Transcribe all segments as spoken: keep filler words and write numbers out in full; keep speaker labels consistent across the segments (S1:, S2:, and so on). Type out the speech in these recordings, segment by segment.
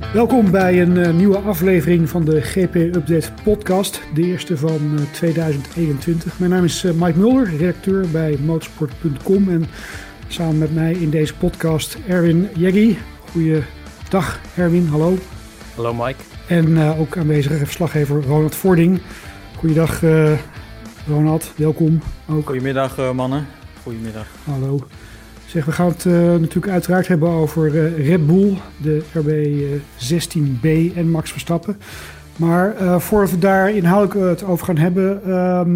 S1: Welkom bij een uh, nieuwe aflevering van de G P Update podcast, de eerste van uh, tweeduizend eenentwintig. Mijn naam is uh, Mike Mulder, redacteur bij motorsport punt com en samen met mij in deze podcast Erwin Jeggi. Goeiedag Erwin, hallo.
S2: Hallo Mike.
S1: En uh, ook aanwezige verslaggever Ronald Vording. Goeiedag uh, Ronald, welkom ook.
S3: Goedemiddag uh, mannen, goedemiddag.
S1: Hallo. Zeg, we gaan het uh, natuurlijk uiteraard hebben over uh, Red Bull, de R B zestien B en Max Verstappen. Maar uh, voordat we daar inhoudelijk uh, het over gaan hebben,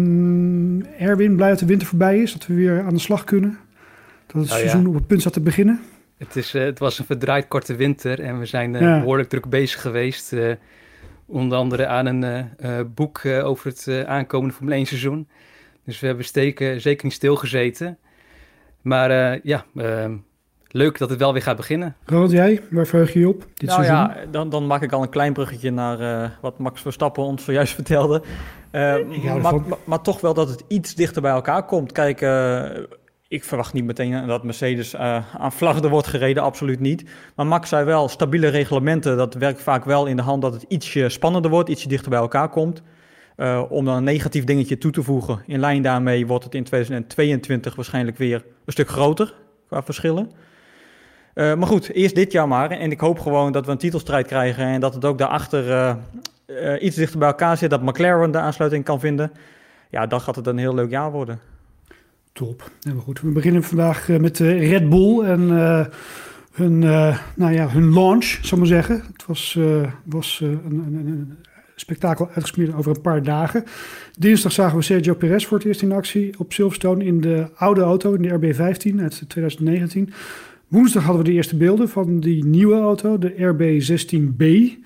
S1: um, Erwin, blij dat de winter voorbij is, dat we weer aan de slag kunnen. Dat het oh, seizoen ja. op het punt staat te beginnen.
S2: Het, is, uh, het was een verdraaid korte winter en we zijn uh, ja. behoorlijk druk bezig geweest. Uh, onder andere aan een uh, uh, boek uh, over het uh, aankomende Formule één seizoen. Dus we hebben steken, zeker niet stilgezeten. Maar uh, ja, uh, leuk dat het wel weer gaat beginnen.
S1: Ronald, jij, waar verheug je je op dit
S3: nou
S1: seizoen?
S3: Ja, dan, dan maak ik al een klein bruggetje naar uh, wat Max Verstappen ons zojuist vertelde. Uh, maar, maar, maar toch wel dat het iets dichter bij elkaar komt. Kijk, uh, ik verwacht niet meteen dat Mercedes uh, aan vlaggen wordt gereden, absoluut niet. Maar Max zei wel, stabiele reglementen, dat werkt vaak wel in de hand dat het ietsje spannender wordt, ietsje dichter bij elkaar komt. Uh, om dan een negatief dingetje toe te voegen. In lijn daarmee wordt het in tweeduizend tweeëntwintig waarschijnlijk weer een stuk groter qua verschillen. Uh, maar goed, eerst dit jaar maar. En ik hoop gewoon dat we een titelstrijd krijgen en dat het ook daarachter uh, uh, iets dichter bij elkaar zit. Dat McLaren de aansluiting kan vinden. Ja, dan gaat het een heel leuk jaar worden.
S1: Top. Ja, maar goed, we beginnen vandaag uh, met uh, Red Bull en uh, hun, uh, nou ja, hun launch, zal ik maar zeggen. Het was, uh, was uh, een... een, een spektakel uitgesmeerd over een paar dagen. Dinsdag zagen we Sergio Perez voor het eerst in actie op Silverstone in de oude auto, in de R B vijftien uit tweeduizend negentien. Woensdag hadden we de eerste beelden van die nieuwe auto, de R B zestien B.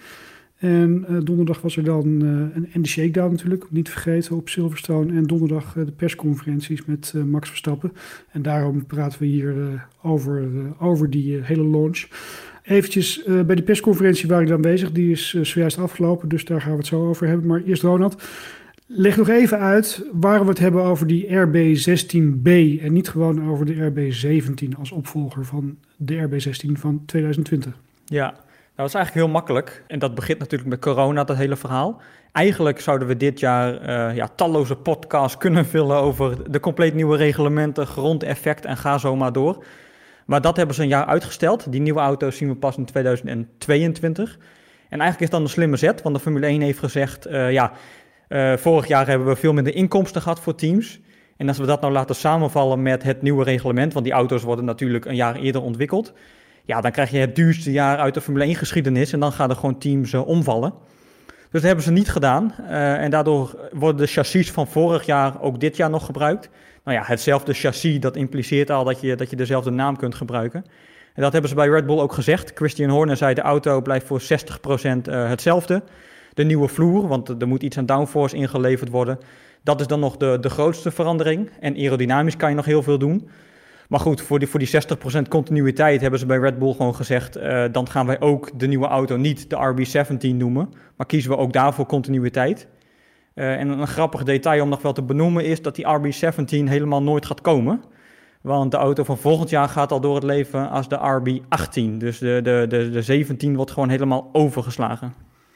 S1: En uh, donderdag was er dan uh, een, en de shakedown natuurlijk, niet te vergeten, op Silverstone. En donderdag uh, de persconferenties met uh, Max Verstappen. En daarom praten we hier uh, over, uh, over die uh, hele launch. Eventjes uh, bij de persconferentie waar ik dan bezig, die is uh, zojuist afgelopen, dus daar gaan we het zo over hebben. Maar eerst Ronald, leg nog even uit waar we het hebben over die R B zestien B en niet gewoon over de R B zeventien als opvolger van de R B zestien van tweeduizend twintig.
S3: Ja, nou, dat is eigenlijk heel makkelijk en dat begint natuurlijk met corona, dat hele verhaal. Eigenlijk zouden we dit jaar uh, ja, talloze podcasts kunnen vullen over de compleet nieuwe reglementen, grondeffect en ga zo maar door. Maar dat hebben ze een jaar uitgesteld. Die nieuwe auto's zien we pas in tweeduizend tweeëntwintig. En eigenlijk is dan een slimme zet, want de Formule één heeft gezegd... Uh, ja, uh, vorig jaar hebben we veel minder inkomsten gehad voor teams. En als we dat nou laten samenvallen met het nieuwe reglement... want die auto's worden natuurlijk een jaar eerder ontwikkeld... ja, dan krijg je het duurste jaar uit de Formule één geschiedenis... en dan gaan er gewoon teams uh, omvallen. Dus dat hebben ze niet gedaan. Uh, en daardoor worden de chassis van vorig jaar ook dit jaar nog gebruikt... Nou ja, hetzelfde chassis, dat impliceert al dat je, dat je dezelfde naam kunt gebruiken. En dat hebben ze bij Red Bull ook gezegd. Christian Horner zei de auto blijft voor zestig procent uh, hetzelfde. De nieuwe vloer, want er moet iets aan downforce ingeleverd worden. Dat is dan nog de, de grootste verandering. En aerodynamisch kan je nog heel veel doen. Maar goed, voor die, voor die zestig procent continuïteit hebben ze bij Red Bull gewoon gezegd... Uh, dan gaan wij ook de nieuwe auto niet de R B zeventien noemen... maar kiezen we ook daarvoor continuïteit... Uh, en een grappig detail om nog wel te benoemen is dat die R B zeventien helemaal nooit gaat komen. Want de auto van volgend jaar gaat al door het leven als de R B achttien. Dus de, de, de, de zeventien wordt gewoon helemaal overgeslagen.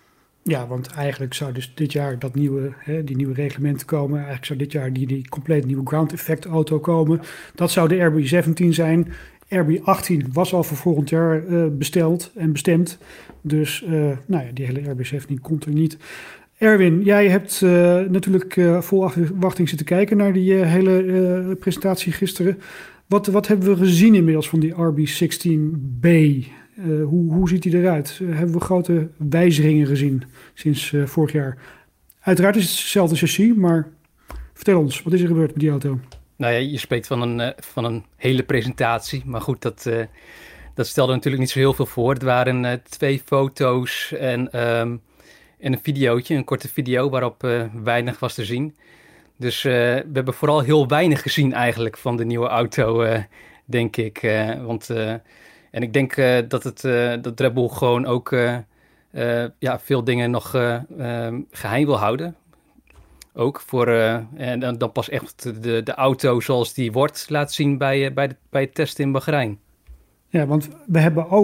S1: Ja, want eigenlijk zou dus dit jaar dat nieuwe, hè, die nieuwe reglementen komen. Eigenlijk zou dit jaar die, die compleet nieuwe ground effect auto komen. Dat zou de R B zeventien zijn. R B achttien was al voor volgend jaar uh, besteld en bestemd. Dus uh, nou ja, die hele R B zeventien komt er niet. Erwin, jij hebt uh, natuurlijk uh, vol afwachting zitten kijken naar die uh, hele uh, presentatie gisteren. Wat, wat hebben we gezien inmiddels van die R B zestien B? Uh, hoe, hoe ziet die eruit? Uh, hebben we grote wijzigingen gezien sinds uh, vorig jaar? Uiteraard is het hetzelfde chassis, maar vertel ons, wat is er gebeurd met die auto?
S2: Nou ja, je spreekt van een, uh, van een hele presentatie, maar goed, dat, uh, dat stelde natuurlijk niet zo heel veel voor. Het waren uh, twee foto's en... Um, En een videootje, een korte video waarop uh, weinig was te zien. Dus uh, we hebben vooral heel weinig gezien eigenlijk van de nieuwe auto, uh, denk ik. Uh, want, uh, en ik denk uh, dat, het, uh, dat Red Bull gewoon ook uh, uh, ja, veel dingen nog uh, uh, geheim wil houden. Ook voor, uh, en dan, dan pas echt de, de auto zoals die wordt laat zien bij, uh, bij, de, bij het testen in Bahrein.
S1: Ja, want we hebben ook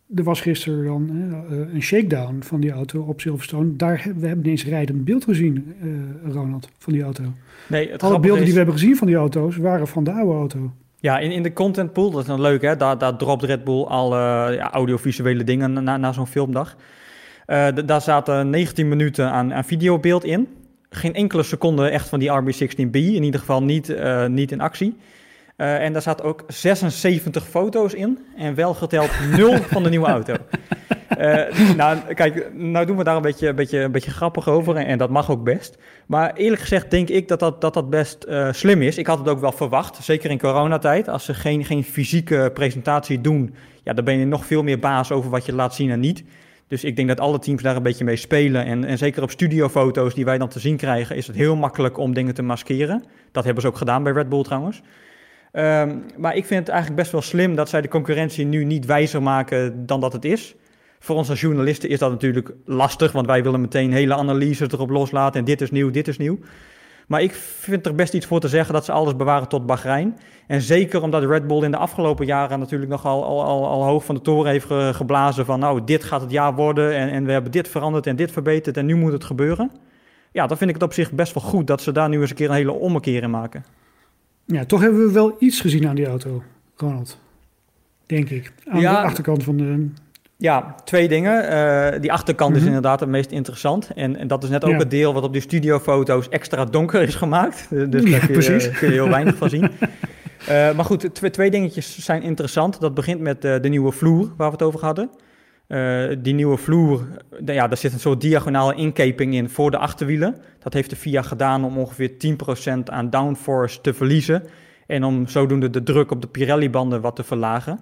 S1: er was gisteren dan uh, een shakedown van die auto op Silverstone. Daar hebben we hebben ineens rijdend beeld gezien, uh, Ronald, van die auto.
S3: Nee, het
S1: Alle beelden
S3: is...
S1: die we hebben gezien van die auto's waren van de oude auto.
S3: Ja, in, in de content pool, dat is dan leuk hè, daar, daar dropt Red Bull al uh, ja, audiovisuele dingen na, na zo'n filmdag. Uh, d- daar zaten negentien minuten aan, aan videobeeld in. Geen enkele seconde echt van die R B zestien B, in ieder geval niet, uh, niet in actie. Uh, en daar zaten ook zesenzeventig foto's in en wel geteld nul van de nieuwe auto. Uh, nou, kijk, nou doen we daar een beetje, een beetje, een beetje grappig over en, en dat mag ook best. Maar eerlijk gezegd denk ik dat dat, dat, dat best uh, slim is. Ik had het ook wel verwacht, zeker in coronatijd. Als ze geen, geen fysieke presentatie doen, ja, dan ben je nog veel meer baas over wat je laat zien en niet. Dus ik denk dat alle teams daar een beetje mee spelen. En, en zeker op studiofoto's die wij dan te zien krijgen, is het heel makkelijk om dingen te maskeren. Dat hebben ze ook gedaan bij Red Bull trouwens. Um, maar ik vind het eigenlijk best wel slim dat zij de concurrentie nu niet wijzer maken dan dat het is. Voor ons als journalisten is dat natuurlijk lastig, want wij willen meteen hele analyses erop loslaten en dit is nieuw, dit is nieuw. Maar ik vind er best iets voor te zeggen dat ze alles bewaren tot Bahrein. En zeker omdat Red Bull in de afgelopen jaren natuurlijk nogal al, al, al hoog van de toren heeft ge, geblazen van nou, dit gaat het jaar worden en, en we hebben dit veranderd en dit verbeterd en nu moet het gebeuren. Ja, dan vind ik het op zich best wel goed dat ze daar nu eens een keer een hele ommekeer in maken.
S1: Ja, toch hebben we wel iets gezien aan die auto, Ronald. Denk ik. Aan
S3: ja,
S1: de achterkant van de...
S3: Ja, twee dingen. Uh, die achterkant mm-hmm. is inderdaad het meest interessant. En, en dat is net ook ja. het deel wat op die studiofoto's extra donker is gemaakt. Dus ja, daar kun je, uh, kun je heel weinig van zien. Uh, maar goed, twee, twee dingetjes zijn interessant. Dat begint met uh, de nieuwe vloer waar we het over hadden. Uh, die nieuwe vloer, de, ja, daar zit een soort diagonale inkeping in voor de achterwielen. Dat heeft de F I A gedaan om ongeveer tien procent aan downforce te verliezen. En om zodoende de druk op de Pirelli-banden wat te verlagen.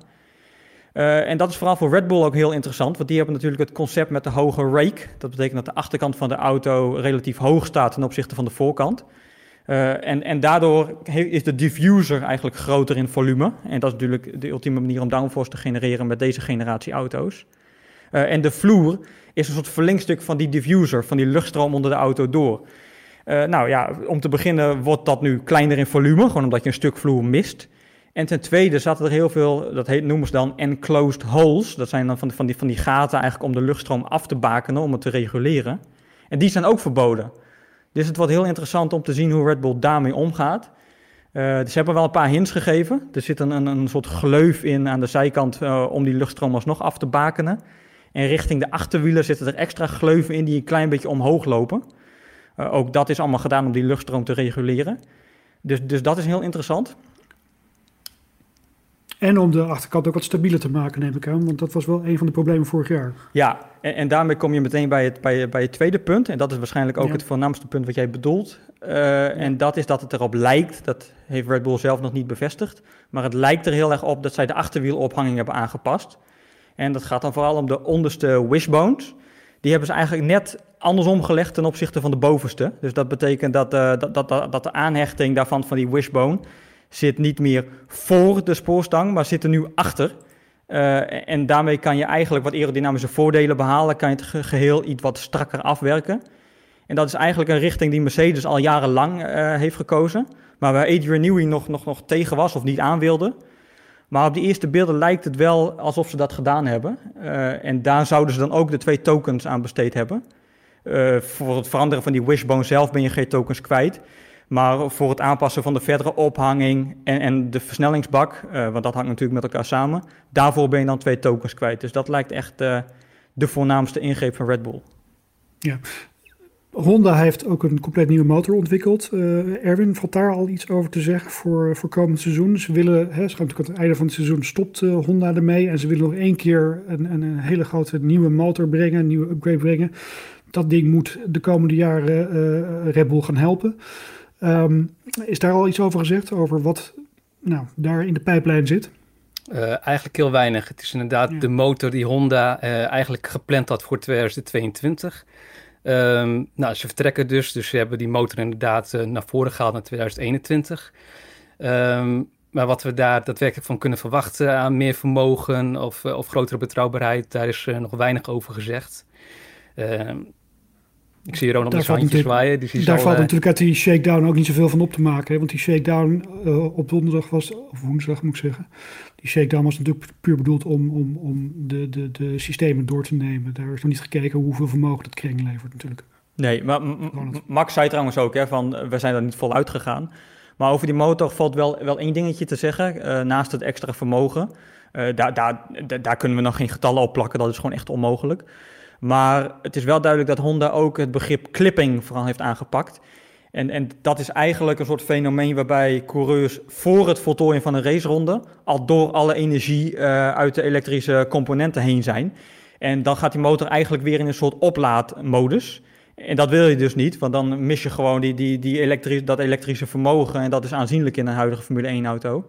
S3: Uh, en dat is vooral voor Red Bull ook heel interessant, want die hebben natuurlijk het concept met de hoge rake. Dat betekent dat de achterkant van de auto relatief hoog staat ten opzichte van de voorkant. Uh, en, en daardoor he- is de diffuser eigenlijk groter in volume. En dat is natuurlijk de ultieme manier om downforce te genereren met deze generatie auto's. Uh, en de vloer is een soort verlengstuk van die diffuser, van die luchtstroom onder de auto door. Uh, nou ja, om te beginnen wordt dat nu kleiner in volume, gewoon omdat je een stuk vloer mist. En ten tweede zaten er heel veel, dat heet, noemen ze dan enclosed holes. Dat zijn dan van, van, die, van die gaten eigenlijk om de luchtstroom af te bakenen, om het te reguleren. En die zijn ook verboden. Dus het wordt heel interessant om te zien hoe Red Bull daarmee omgaat. Uh, dus ze hebben wel een paar hints gegeven. Er zit een, een, een soort gleuf in aan de zijkant uh, om die luchtstroom alsnog af te bakenen. En richting de achterwielen zitten er extra gleuven in die een klein beetje omhoog lopen. Uh, ook dat is allemaal gedaan om die luchtstroom te reguleren. Dus, dus dat is heel interessant.
S1: En om de achterkant ook wat stabieler te maken, neem ik aan. Want dat was wel een van de problemen vorig jaar.
S3: Ja, en, en daarmee kom je meteen bij het, bij, bij het tweede punt. En dat is waarschijnlijk ook ja. het voornaamste punt wat jij bedoelt. Uh, ja. En dat is dat het erop lijkt, dat heeft Red Bull zelf nog niet bevestigd. Maar het lijkt er heel erg op dat zij de achterwielophanging hebben aangepast. En dat gaat dan vooral om de onderste wishbones. Die hebben ze eigenlijk net andersom gelegd ten opzichte van de bovenste. Dus dat betekent dat, uh, dat, dat, dat, dat de aanhechting daarvan van die wishbone zit niet meer voor de spoorstang, maar zit er nu achter. Uh, en daarmee kan je eigenlijk wat aerodynamische voordelen behalen, kan je het ge- geheel iets wat strakker afwerken. En dat is eigenlijk een richting die Mercedes al jarenlang uh, heeft gekozen, maar waar Adrian Newey nog, nog, nog tegen was of niet aan wilde. Maar op die eerste beelden lijkt het wel alsof ze dat gedaan hebben. Uh, en daar zouden ze dan ook de twee tokens aan besteed hebben. Uh, voor het veranderen van die wishbone zelf ben je geen tokens kwijt. Maar voor het aanpassen van de verdere ophanging en, en de versnellingsbak, uh, want dat hangt natuurlijk met elkaar samen, daarvoor ben je dan twee tokens kwijt. Dus dat lijkt echt uh, de voornaamste ingreep van Red Bull.
S1: Ja. Honda heeft ook een compleet nieuwe motor ontwikkeld. Uh, Erwin, valt daar al iets over te zeggen voor, voor komend seizoen? Ze willen, hè, ze gaan natuurlijk aan het einde van het seizoen stopt uh, Honda ermee en ze willen nog één keer een, een, een hele grote nieuwe motor brengen, een nieuwe upgrade brengen. Dat ding moet de komende jaren uh, Red Bull gaan helpen. Um, is daar al iets over gezegd, over wat nou, daar in de pijplijn zit?
S2: Uh, eigenlijk heel weinig. Het is inderdaad ja. de motor die Honda uh, eigenlijk gepland had voor tweeduizend tweeëntwintig. Um, nou, ze vertrekken dus, dus ze hebben die motor inderdaad uh, naar voren gehaald naar tweeduizend eenentwintig. Um, maar wat we daar daadwerkelijk van kunnen verwachten aan meer vermogen of, uh, of grotere betrouwbaarheid, daar is uh, nog weinig over gezegd. Um, Ik zie Ronald
S1: Daar
S2: zijn handjes
S1: valt
S2: zwaaien. Dus die
S1: Daar
S2: zal,
S1: valt
S2: uh,
S1: natuurlijk uit die shakedown ook niet zoveel van op te maken. Hè? Want die shakedown uh, op donderdag was, of woensdag moet ik zeggen. Die shakedown was natuurlijk puur bedoeld om, om, om de, de, de systemen door te nemen. Daar is nog niet gekeken hoeveel vermogen dat kring levert natuurlijk.
S3: Nee, maar M- M- Max zei trouwens ook, hè, van we zijn er niet voluit gegaan. Maar over die motor valt wel, wel één dingetje te zeggen, uh, naast het extra vermogen. Uh, daar, daar, daar kunnen we nog geen getallen op plakken, dat is gewoon echt onmogelijk. Maar het is wel duidelijk dat Honda ook het begrip clipping vooral heeft aangepakt. En, en dat is eigenlijk een soort fenomeen waarbij coureurs voor het voltooien van een raceronde al door alle energie uh, uit de elektrische componenten heen zijn. En dan gaat die motor eigenlijk weer in een soort oplaadmodus. En dat wil je dus niet, want dan mis je gewoon die, die, die elektri- dat elektrische vermogen. En dat is aanzienlijk in een huidige Formule één auto.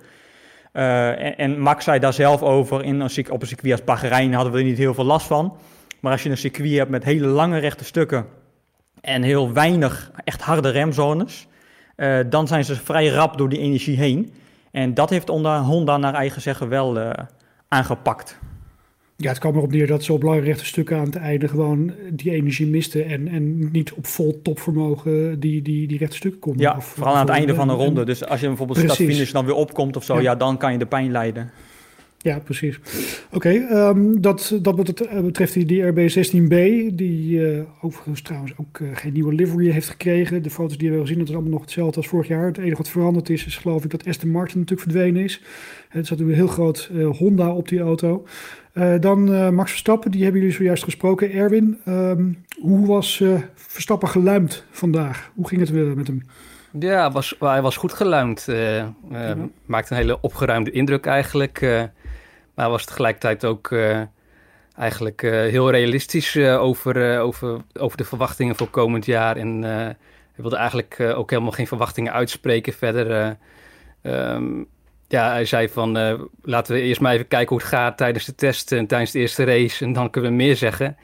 S3: Uh, en, en Max zei daar zelf over, in een, op een circuit als Bahrein hadden we er niet heel veel last van. Maar als je een circuit hebt met hele lange rechte stukken en heel weinig echt harde remzones, uh, dan zijn ze vrij rap door die energie heen. En dat heeft Honda naar eigen zeggen wel uh, aangepakt.
S1: Ja, het kwam erop neer dat ze op lange rechte stukken aan het einde gewoon die energie misten en, en niet op vol topvermogen die, die, die rechte stukken konden.
S3: Ja,
S1: of,
S3: vooral aan het einde van een
S1: en,
S3: ronde. Dus als je bijvoorbeeld start-finish dan weer opkomt of zo, ja. ja, dan kan je de pijn lijden.
S1: Ja, precies. Oké, okay, um, dat, dat betreft die, die R B zestien B, die uh, overigens trouwens ook uh, geen nieuwe livery heeft gekregen. De foto's die we hebben gezien, dat is allemaal nog hetzelfde als vorig jaar. Het enige wat veranderd is, is geloof ik dat Aston Martin natuurlijk verdwenen is. Er zat een heel groot uh, Honda op die auto. Uh, dan uh, Max Verstappen, die hebben jullie zojuist gesproken. Erwin, um, hoe was uh, Verstappen geluimd vandaag? Hoe ging het weer met hem?
S2: Ja, was, hij was goed geluimd. Uh, uh, ja. Maakte een hele opgeruimde indruk eigenlijk. Uh, maar was tegelijkertijd ook uh, eigenlijk uh, heel realistisch uh, over, uh, over, over de verwachtingen voor komend jaar. En uh, hij wilde eigenlijk uh, ook helemaal geen verwachtingen uitspreken verder. Uh, um, ja, hij zei van uh, laten we eerst maar even kijken hoe het gaat tijdens de test en tijdens de eerste race. En dan kunnen we meer zeggen.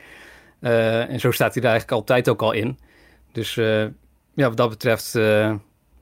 S2: Uh, en zo staat hij daar eigenlijk altijd ook al in. Dus uh, ja, wat dat betreft uh,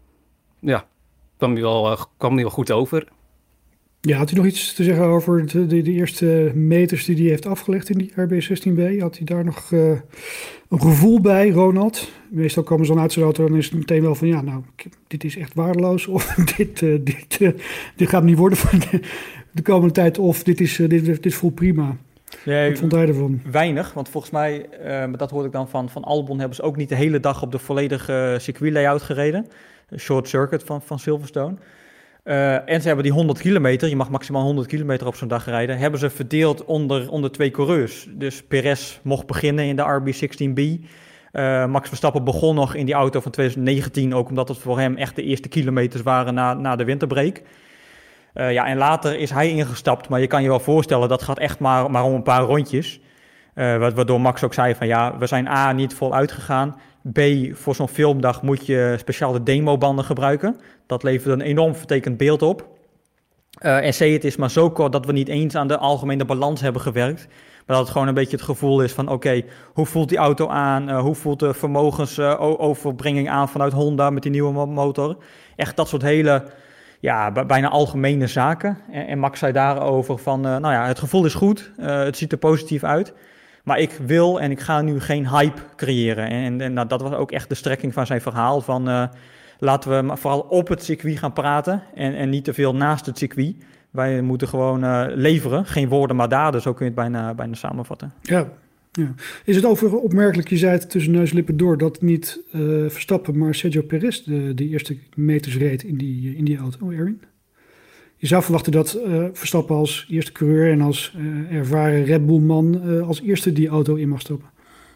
S2: ja, kwam hij wel, uh, kwam hij wel goed over.
S1: Ja, had u nog iets te zeggen over de, de, de eerste meters die hij heeft afgelegd in die R B zestien B? Had hij daar nog uh, een gevoel bij, Ronald? Meestal komen ze dan uit zijn auto, dan is het meteen wel van ja, nou, dit is echt waardeloos. Of dit, uh, dit, uh, dit gaat niet worden van de, de komende tijd. Of dit, is, uh, dit, dit, dit voelt prima. Nee, wat vond hij ervan?
S3: Weinig, want volgens mij, uh, dat hoorde ik dan van, van Albon, hebben ze ook niet de hele dag op de volledige circuit layout gereden. Short circuit van, van Silverstone. Uh, en ze hebben die honderd kilometer, je mag maximaal honderd kilometer op zo'n dag rijden, hebben ze verdeeld onder, onder twee coureurs. Dus Perez mocht beginnen in de R B zestien B. Uh, Max Verstappen begon nog in die auto van twintig negentien, ook omdat het voor hem echt de eerste kilometers waren na, na de winterbreak. Uh, ja, en later is hij ingestapt, maar je kan je wel voorstellen, dat gaat echt maar, maar om een paar rondjes. Uh, waardoor Max ook zei van ja, we zijn A, niet vol uitgegaan. B, voor zo'n filmdag moet je speciale demobanden gebruiken. Dat levert een enorm vertekend beeld op. Uh, en C, het is maar zo kort dat we niet eens aan de algemene balans hebben gewerkt. Maar dat het gewoon een beetje het gevoel is van oké, okay, hoe voelt die auto aan? Uh, hoe voelt de vermogensoverbrenging uh, aan vanuit Honda met die nieuwe motor? Echt dat soort hele, ja, b- bijna algemene zaken. En, en Max zei daarover van, uh, nou ja, het gevoel is goed. Uh, het ziet er positief uit. Maar ik wil en ik ga nu geen hype creëren. En, en, en nou, dat was ook echt de strekking van zijn verhaal. Van uh, laten we vooral op het circuit gaan praten. En, en niet te veel naast het circuit. Wij moeten gewoon uh, leveren. Geen woorden, maar daden. Zo kun je het bijna, bijna samenvatten.
S1: Ja, ja. Is het overigens opmerkelijk, je zei het tussen neus en lippen door, dat niet uh, Verstappen, maar Sergio Perez de, de eerste meters reed in die, in die auto, Erwin? Je zou verwachten dat uh, Verstappen als eerste coureur en als uh, ervaren Red Bull-man uh, als eerste die auto in mag stappen.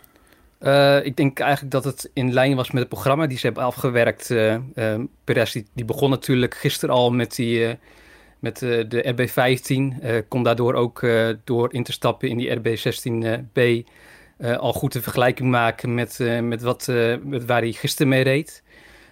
S2: Uh, ik denk eigenlijk dat het in lijn was met het programma die ze hebben afgewerkt. Uh, uh, Perez die, die begon natuurlijk gisteren al met, die, uh, met uh, de R B vijftien. Uh, kon daardoor ook uh, door in te stappen in die R B zestien B uh, al goed de vergelijking maken met, uh, met, wat, uh, met waar hij gisteren mee reed.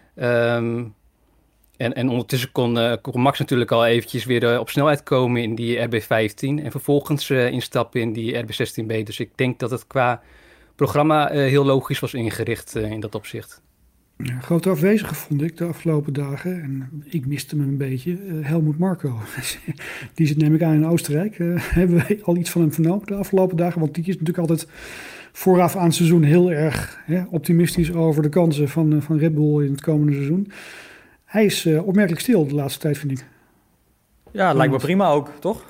S2: Um, En, en ondertussen kon, uh, kon Max natuurlijk al eventjes weer uh, op snelheid komen in die R B vijftien. En vervolgens uh, instappen in die R B zestien B. Dus ik denk dat het qua programma uh, heel logisch was ingericht uh, in dat opzicht.
S1: Ja, grote afwezige vond ik de afgelopen dagen. En ik miste hem een beetje. Uh, Helmut Marko. Die zit neem ik aan in Oostenrijk. Uh, hebben we al iets van hem vernomen de afgelopen dagen? Want die is natuurlijk altijd vooraf aan het seizoen heel erg hè, optimistisch over de kansen van, uh, van Red Bull in het komende seizoen. Hij is uh, opmerkelijk stil de laatste tijd, vind ik.
S3: Ja, het lijkt me prima ook, toch?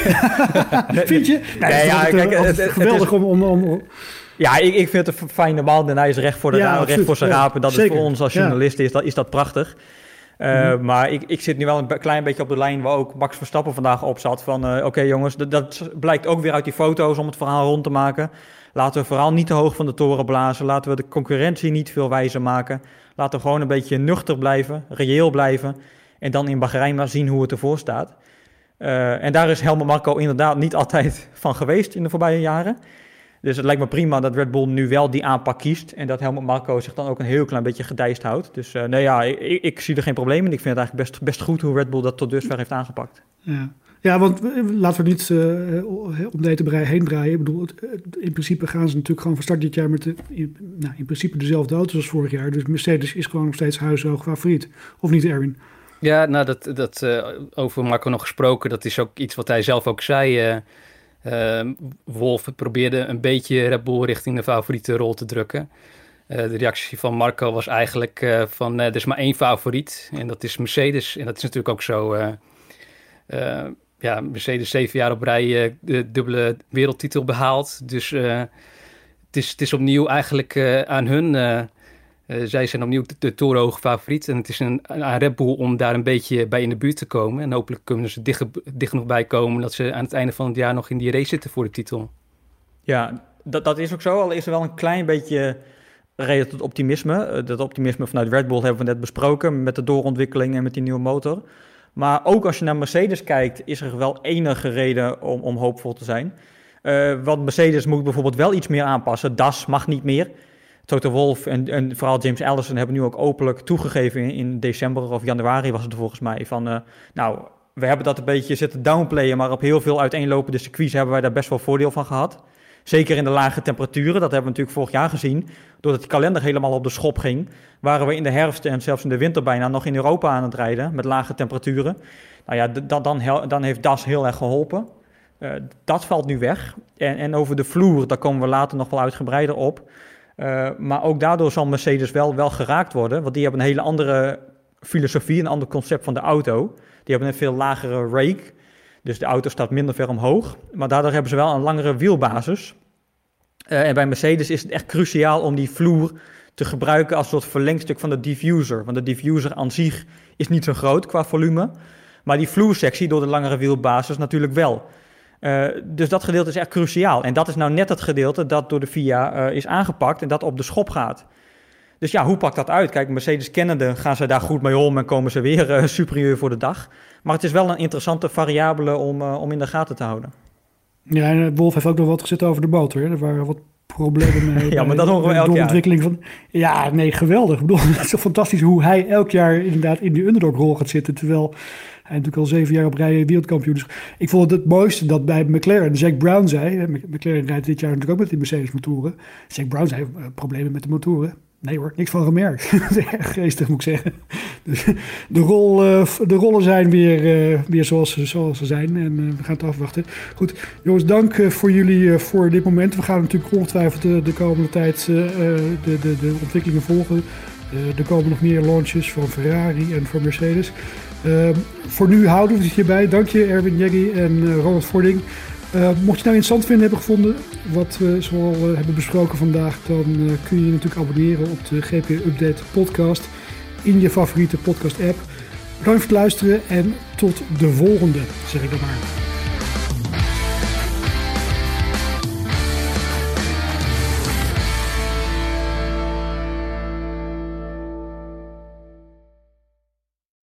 S1: Vind je? Nee, nee, ja, kijk, het, het, geweldig het is, om, om, om...
S3: Ja, ik, ik vind het een fijne man en hij is recht voor, de ja, ra- recht voor zijn ja, rapen. Dat zeker. Is voor ons als journalisten ja. is, dat, is dat prachtig. Uh, mm-hmm. Maar ik, ik zit nu wel een klein beetje op de lijn waar ook Max Verstappen vandaag op zat. Van uh, oké okay, jongens, dat, dat blijkt ook weer uit die foto's om het verhaal rond te maken. Laten we vooral niet te hoog van de toren blazen. Laten we de concurrentie niet veel wijzer maken. Laten we gewoon een beetje nuchter blijven, reëel blijven. En dan in Bahrein maar zien hoe het ervoor staat. Uh, en daar is Helmut Marko inderdaad niet altijd van geweest in de voorbije jaren. Dus het lijkt me prima dat Red Bull nu wel die aanpak kiest. En dat Helmut Marko zich dan ook een heel klein beetje gedijst houdt. Dus uh, nee, ja, ik, ik zie er geen probleem in. Ik vind het eigenlijk best, best goed hoe Red Bull dat tot dusver heeft aangepakt.
S1: Ja, ja want laten we niet uh, om deze brei heen draaien. Ik bedoel, in principe gaan ze natuurlijk gewoon van start dit jaar met de, in, nou, in principe dezelfde auto's als vorig jaar. Dus Mercedes is gewoon nog steeds huishoog favoriet. Of niet, Erwin?
S2: Ja, nou, dat, dat uh, over Marco nog gesproken. Dat is ook iets wat hij zelf ook zei. Uh, uh, Wolff probeerde een beetje Red Bull richting de favoriete rol te drukken. Uh, de reactie van Marco was eigenlijk uh, van... Uh, er is maar één favoriet en dat is Mercedes. En dat is natuurlijk ook zo... Uh, uh, ja, Mercedes zeven jaar op rij uh, de dubbele wereldtitel behaald. Dus uh, het, is, het is opnieuw eigenlijk uh, aan hun... Uh, Uh, zij zijn opnieuw de, de torenhoge favoriet. En het is een, aan Red Bull om daar een beetje bij in de buurt te komen. En hopelijk kunnen ze dicht, dicht nog bij komen... dat ze aan het einde van het jaar nog in die race zitten voor de titel.
S3: Ja, dat, dat is ook zo. Al is er wel een klein beetje reden tot optimisme. Uh, dat optimisme vanuit Red Bull hebben we net besproken... met de doorontwikkeling en met die nieuwe motor. Maar ook als je naar Mercedes kijkt... is er wel enige reden om, om hoopvol te zijn. Uh, want Mercedes moet bijvoorbeeld wel iets meer aanpassen. D A S mag niet meer... Toto Wolff en, en vooral James Allison hebben nu ook openlijk toegegeven in, in december of januari was het er volgens mij. Van, uh, nou, we hebben dat een beetje zitten downplayen, maar op heel veel uiteenlopende circuits hebben wij daar best wel voordeel van gehad. Zeker in de lage temperaturen, dat hebben we natuurlijk vorig jaar gezien. Doordat die kalender helemaal op de schop ging, waren we in de herfst en zelfs in de winter bijna nog in Europa aan het rijden met lage temperaturen. Nou ja, d- dan, dan heeft D A S heel erg geholpen. Uh, dat valt nu weg. En, en over de vloer, daar komen we later nog wel uitgebreider op. Uh, maar ook daardoor zal Mercedes wel, wel geraakt worden. Want die hebben een hele andere filosofie, een ander concept van de auto. Die hebben een veel lagere rake. Dus de auto staat minder ver omhoog. Maar daardoor hebben ze wel een langere wielbasis. Uh, en bij Mercedes is het echt cruciaal om die vloer te gebruiken als een soort verlengstuk van de diffuser. Want de diffuser aan zich is niet zo groot qua volume. Maar die vloersectie door de langere wielbasis natuurlijk wel. Uh, dus dat gedeelte is echt cruciaal. En dat is nou net het gedeelte dat door de F I A uh, is aangepakt en dat op de schop gaat. Dus ja, hoe pakt dat uit? Kijk, Mercedes kennende gaan ze daar goed mee om en komen ze weer uh, superieur voor de dag. Maar het is wel een interessante variabele om, uh, om in de gaten te houden.
S1: Ja, en Wolff heeft ook nog wat gezet over de motor. Hè? Er waren wat problemen mee.
S3: Ja, maar dat horen we elk jaar.
S1: Ontwikkeling van, ja, nee, geweldig. Ik bedoel, het is toch fantastisch hoe hij elk jaar inderdaad in die underdog-rol gaat zitten, terwijl hij natuurlijk al zeven jaar op rij wereldkampioen is. Ik vond het het mooiste dat bij McLaren Zac Brown zei, McLaren rijdt dit jaar natuurlijk ook met die Mercedes-motoren. Zac Brown zei, uh, problemen met de motoren. Nee hoor, niks van gemerkt. Erg geestig moet ik zeggen. Dus de, rol, uh, de rollen zijn weer, uh, weer zoals, ze, zoals ze zijn en uh, we gaan het afwachten. Goed, jongens, dank uh, voor jullie uh, voor dit moment. We gaan natuurlijk ongetwijfeld de, de komende tijd uh, de, de, de ontwikkelingen volgen. Uh, er komen nog meer launches van Ferrari en van Mercedes. Uh, voor nu houden we het hierbij. Dank je Erwin Jeggi en uh, Ronald Vording. Uh, mocht je het nou interessant vinden hebben gevonden wat we zoal uh, hebben besproken vandaag, dan uh, kun je je natuurlijk abonneren op de G P Update podcast in je favoriete podcast app. Bedankt voor het luisteren en tot de volgende, zeg ik dan maar.